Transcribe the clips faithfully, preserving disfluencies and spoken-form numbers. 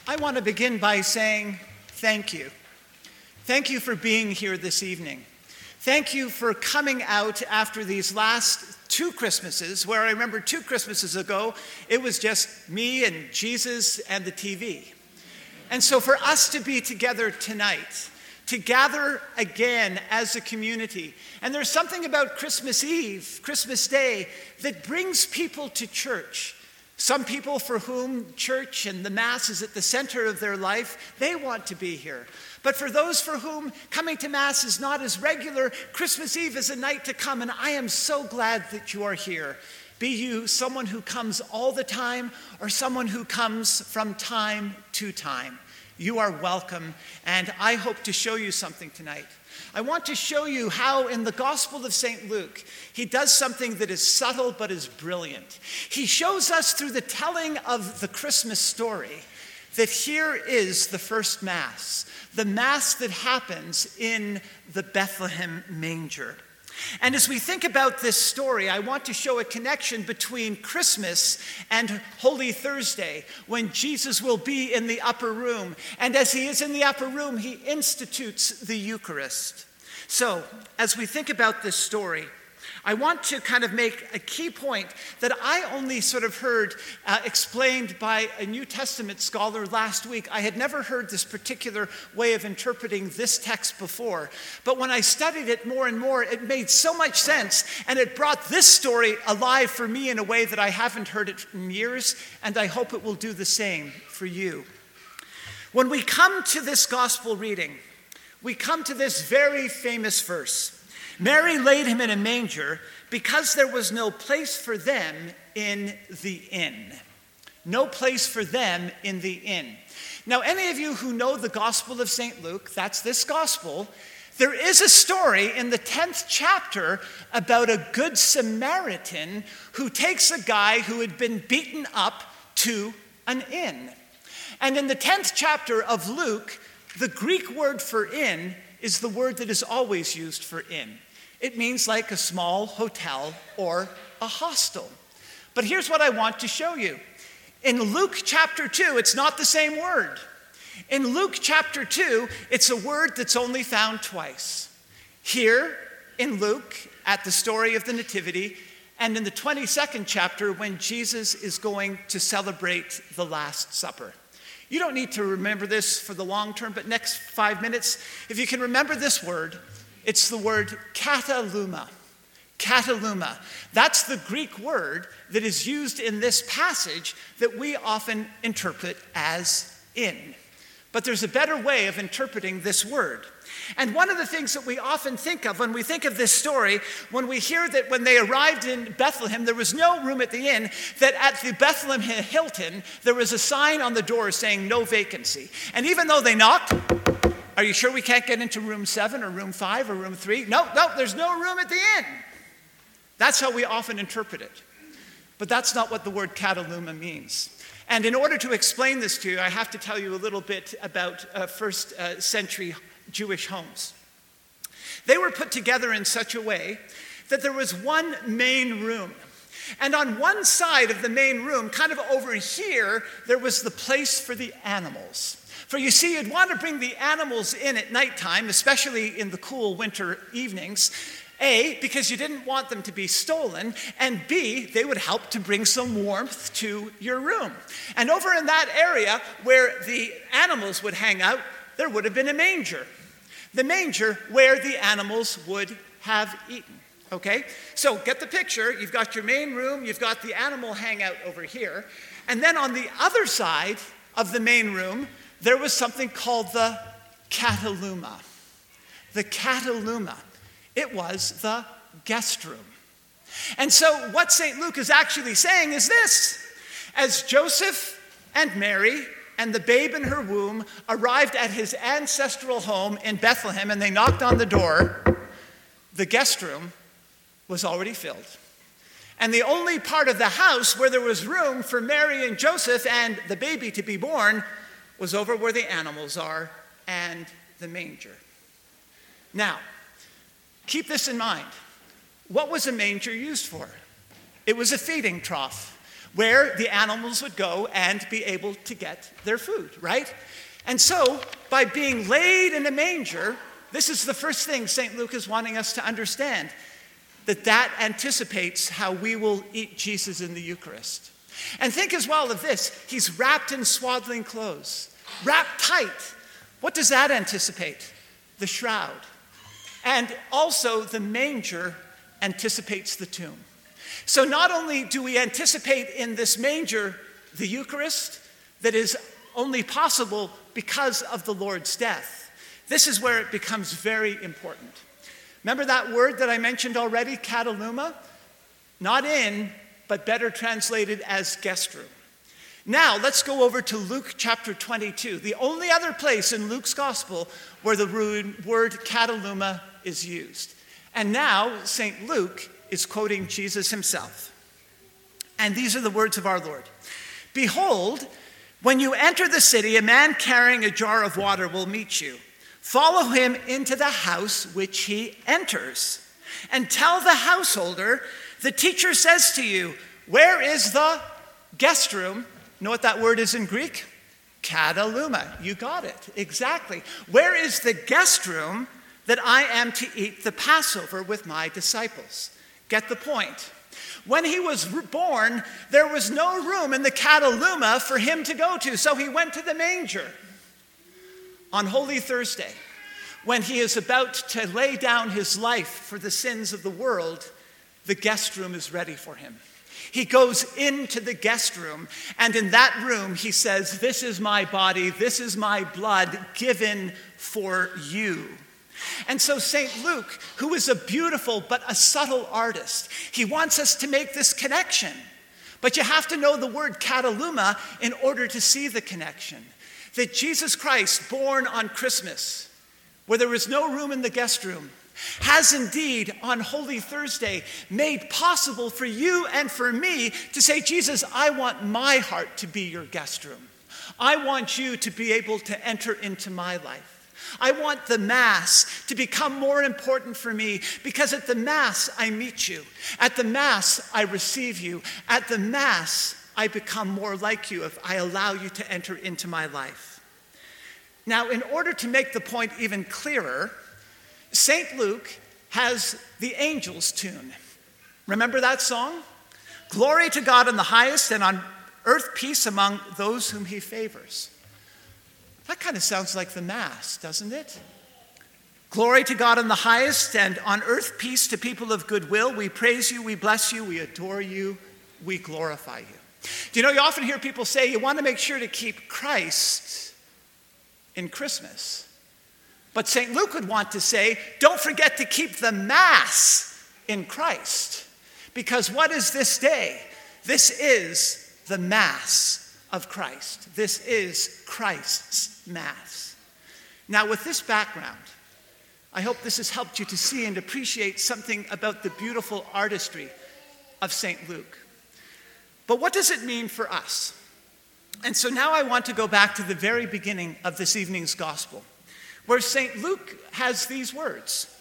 I want to begin by saying thank you. Thank you for being here this evening. Thank you for coming out after these last two Christmases, where I remember two Christmases ago, it was just me and Jesus and the T V. And so for us to be together tonight, to gather again as a community, and there's something about Christmas Eve, Christmas Day, that brings people to church. Some people for whom church and the Mass is at the center of their life, they want to be here. But for those for whom coming to Mass is not as regular, Christmas Eve is a night to come, and I am so glad that you are here. Be you someone who comes all the time or someone who comes from time to time. You are welcome, and I hope to show you something tonight. I want to show you how in the Gospel of Saint Luke, he does something that is subtle but is brilliant. He shows us through the telling of the Christmas story that here is the first Mass, the Mass that happens in the Bethlehem manger. And as we think about this story, I want to show a connection between Christmas and Holy Thursday, when Jesus will be in the upper room. And as he is in the upper room, he institutes the Eucharist. So, as we think about this story, I want to kind of make a key point that I only sort of heard uh, explained by a New Testament scholar last week. I had never heard this particular way of interpreting this text before. But when I studied it more and more, it made so much sense, and it brought this story alive for me in a way that I haven't heard it in years, and I hope it will do the same for you. When we come to this gospel reading, we come to this very famous verse. Mary laid him in a manger because there was no place for them in the inn. No place for them in the inn. Now, any of you who know the Gospel of Saint Luke, that's this gospel, there is a story in the tenth chapter about a good Samaritan who takes a guy who had been beaten up to an inn. And in the tenth chapter of Luke, the Greek word for inn is the word that is always used for inn. It means like a small hotel or a hostel. But here's what I want to show you. In Luke chapter two, it's not the same word. In Luke chapter two, it's a word that's only found twice. Here in Luke, at the story of the Nativity, and in the twenty-second chapter when Jesus is going to celebrate the Last Supper. You don't need to remember this for the long term, but next five minutes, if you can remember this word, it's the word kataluma. Kataluma. That's the Greek word that is used in this passage that we often interpret as inn. But there's a better way of interpreting this word. And one of the things that we often think of when we think of this story, when we hear that when they arrived in Bethlehem, there was no room at the inn, that at the Bethlehem Hilton, there was a sign on the door saying no vacancy. And even though they knocked, are you sure we can't get into room seven or room five or room three? No, no, there's no room at the inn. That's how we often interpret it. But that's not what the word kataluma means. And in order to explain this to you, I have to tell you a little bit about uh, first uh, century Jewish homes. They were put together in such a way that there was one main room. And on one side of the main room, kind of over here, there was the place for the animals. For you see, you'd want to bring the animals in at nighttime, especially in the cool winter evenings. A, because you didn't want them to be stolen, and B, they would help to bring some warmth to your room. And over in that area where the animals would hang out, there would have been a manger. The manger where the animals would have eaten. Okay? So get the picture. You've got your main room, you've got the animal hangout over here, and then on the other side of the main room, there was something called the kataluma. The kataluma. It was the guest room. And so what Saint Luke is actually saying is this. As Joseph and Mary and the babe in her womb arrived at his ancestral home in Bethlehem and they knocked on the door, the guest room was already filled. And the only part of the house where there was room for Mary and Joseph and the baby to be born was over where the animals are and the manger. Now, keep this in mind. What was a manger used for? It was a feeding trough. where the animals would go and be able to get their food, right? And so, by being laid in a manger, this is the first thing Saint Luke is wanting us to understand, that that anticipates how we will eat Jesus in the Eucharist. And think as well of this. He's wrapped in swaddling clothes, wrapped tight. What does that anticipate? The shroud. And also the manger anticipates the tomb. So not only do we anticipate in this manger the Eucharist that is only possible because of the Lord's death. This is where it becomes very important. Remember that word that I mentioned already, kataluma? Not in, but better translated as guest room. Now, let's go over to Luke chapter twenty-two, the only other place in Luke's gospel where the word kataluma is used. And now, Saint Luke is quoting Jesus himself. And these are the words of our Lord. Behold, when you enter the city, a man carrying a jar of water will meet you. Follow him into the house which he enters, and tell the householder, the teacher says to you, where is the guest room? Know what that word is in Greek? Kataluma. You got it. Exactly. Where is the guest room that I am to eat the Passover with my disciples? Get the point. When he was born, there was no room in the kataluma for him to go to, so he went to the manger. On Holy Thursday, when he is about to lay down his life for the sins of the world, the guest room is ready for him. He goes into the guest room, and in that room he says, this is my body, this is my blood given for you. And so Saint Luke, who is a beautiful but a subtle artist, he wants us to make this connection. But you have to know the word kataluma in order to see the connection. That Jesus Christ, born on Christmas, where there was no room in the guest room, has indeed on Holy Thursday made possible for you and for me to say, Jesus, I want my heart to be your guest room. I want you to be able to enter into my life. I want the Mass to become more important for me because at the Mass I meet you. At the Mass I receive you. At the Mass I become more like you if I allow you to enter into my life. Now, in order to make the point even clearer, Saint Luke has the angels tune. Remember that song? Glory to God in the highest, and on earth peace among those whom he favors. That kind of sounds like the Mass, doesn't it? Glory to God in the highest, and on earth peace to people of good will. We praise you, we bless you, we adore you, we glorify you. Do you know, you often hear people say you want to make sure to keep Christ in Christmas. But Saint Luke would want to say, don't forget to keep the Mass in Christ. Because what is this day? This is the Mass of Christ. This is Christ's Mass. Now, with this background, I hope this has helped you to see and appreciate something about the beautiful artistry of Saint Luke. But what does it mean for us? And so now I want to go back to the very beginning of this evening's gospel, where Saint Luke has these words.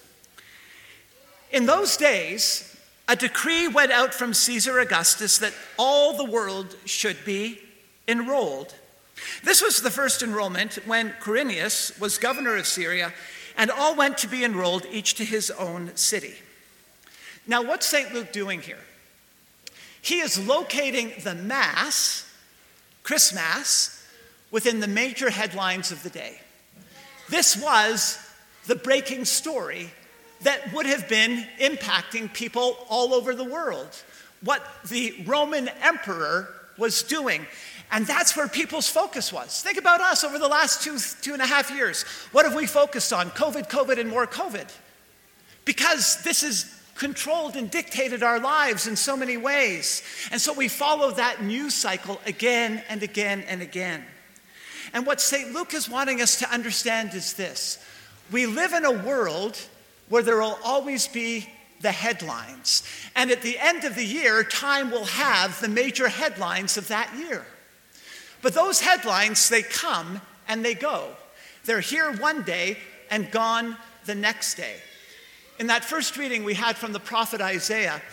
In those days, a decree went out from Caesar Augustus that all the world should be enrolled. This was the first enrollment when Quirinius was governor of Syria, and all went to be enrolled, each to his own city. Now, what's Saint Luke doing here? He is locating the Mass, Christmas, within the major headlines of the day. This was the breaking story that would have been impacting people all over the world, what the Roman emperor was doing. And that's where people's focus was. Think about us over the last two, two and a half years. What have we focused on? COVID, COVID, and more COVID. Because this has controlled and dictated our lives in so many ways. And so we follow that news cycle again and again and again. And what Saint Luke is wanting us to understand is this. We live in a world where there will always be the headlines. And at the end of the year, Time will have the major headlines of that year. But those headlines, they come and they go. They're here one day and gone the next day. In that first reading we had from the prophet Isaiah,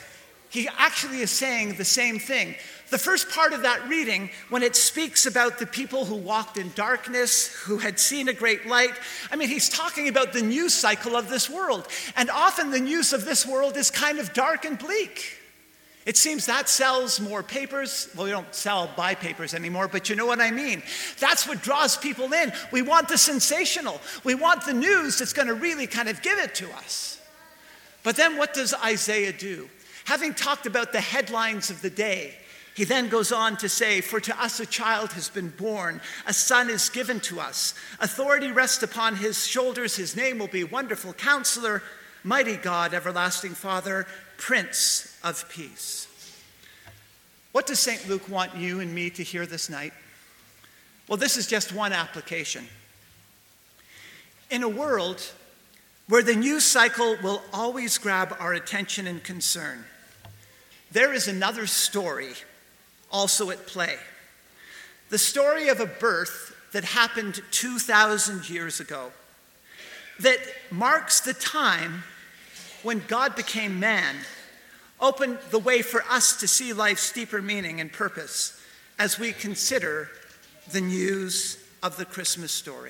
he actually is saying the same thing. The first part of that reading, when it speaks about the people who walked in darkness, who had seen a great light, I mean, he's talking about the news cycle of this world. And often the news of this world is kind of dark and bleak. It seems that sells more papers. Well, we don't sell buy papers anymore, but you know what I mean. That's what draws people in. We want the sensational. We want the news that's going to really kind of give it to us. But then what does Isaiah do? Having talked about the headlines of the day, he then goes on to say, "For to us a child has been born, a son is given to us. Authority rests upon his shoulders. His name will be Wonderful Counselor, Mighty God, Everlasting Father, Prince of Peace." What does Saint Luke want you and me to hear this night? Well, this is just one application. In a world where the news cycle will always grab our attention and concern, there is another story also at play. The story of a birth that happened two thousand years ago, that marks the time when God became man, opened the way for us to see life's deeper meaning and purpose as we consider the news of the Christmas story.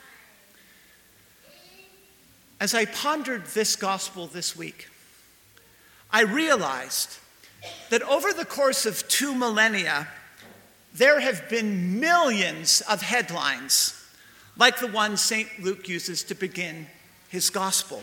As I pondered this gospel this week, I realized that over the course of two millennia, there have been millions of headlines like the one Saint Luke uses to begin his gospel.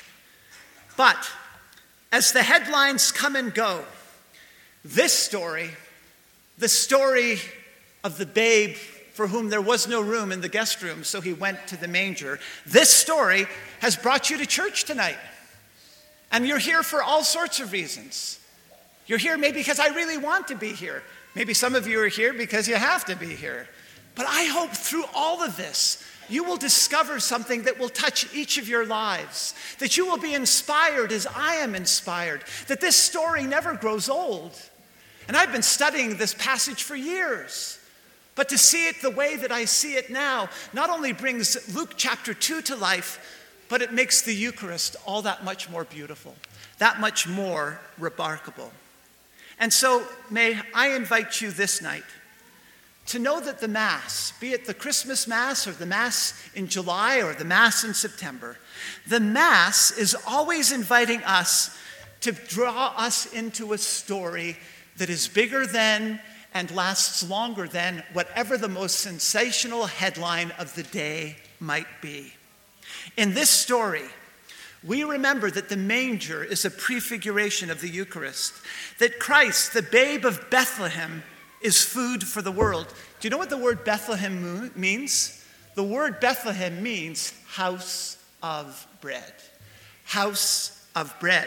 But as the headlines come and go, this story, the story of the babe for whom there was no room in the guest room, so he went to the manger, this story has brought you to church tonight. And you're here for all sorts of reasons. You're here maybe because I really want to be here. Maybe some of you are here because you have to be here. But I hope through all of this, you will discover something that will touch each of your lives, that you will be inspired as I am inspired, that this story never grows old. And I've been studying this passage for years. But to see it the way that I see it now not only brings Luke chapter two to life, but it makes the Eucharist all that much more beautiful, that much more remarkable. And so may I invite you this night to know that the Mass, be it the Christmas Mass or the Mass in July or the Mass in September, the Mass is always inviting us to draw us into a story that is bigger than and lasts longer than whatever the most sensational headline of the day might be. In this story, we remember that the manger is a prefiguration of the Eucharist, that Christ, the babe of Bethlehem, is food for the world. Do you know what the word Bethlehem means? The word Bethlehem means house of bread. House of bread.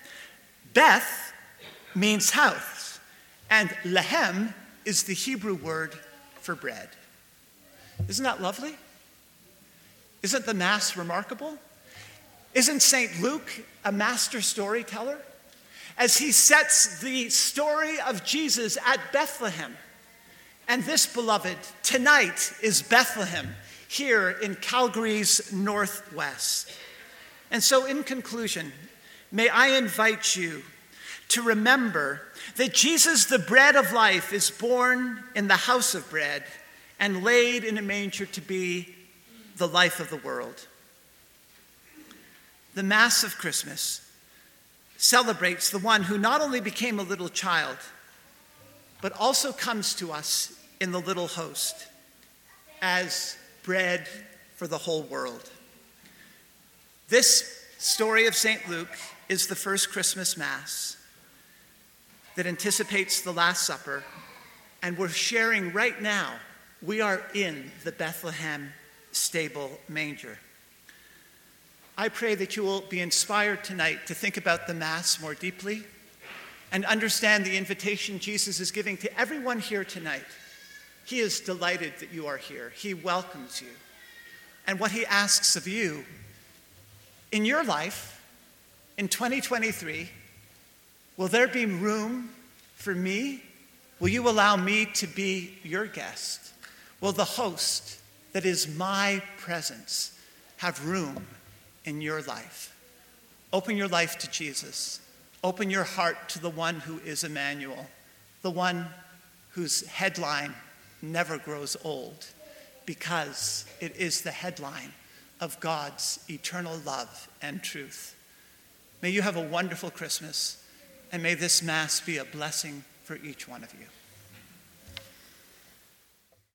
Beth means house, and lehem is the Hebrew word for bread. Isn't that lovely? Isn't the Mass remarkable? Isn't Saint Luke a master storyteller? As he sets the story of Jesus at Bethlehem. And this, beloved, tonight is Bethlehem, here in Calgary's northwest. And so in conclusion, may I invite you to remember that Jesus, the bread of life, is born in the house of bread and laid in a manger to be the life of the world. The Mass of Christmas celebrates the one who not only became a little child, but also comes to us in the little host as bread for the whole world. This story of Saint Luke is the first Christmas Mass that anticipates the Last Supper, and we're sharing right now. We are in the Bethlehem stable manger. I pray that you will be inspired tonight to think about the Mass more deeply and understand the invitation Jesus is giving to everyone here tonight. He is delighted that you are here. He welcomes you. And what he asks of you in your life in twenty twenty-three, will there be room for me? Will you allow me to be your guest? Will the host that is my presence have room in your life? Open your life to Jesus. Open your heart to the one who is Emmanuel, the one whose headline never grows old, because it is the headline of God's eternal love and truth. May you have a wonderful Christmas, and may this Mass be a blessing for each one of you.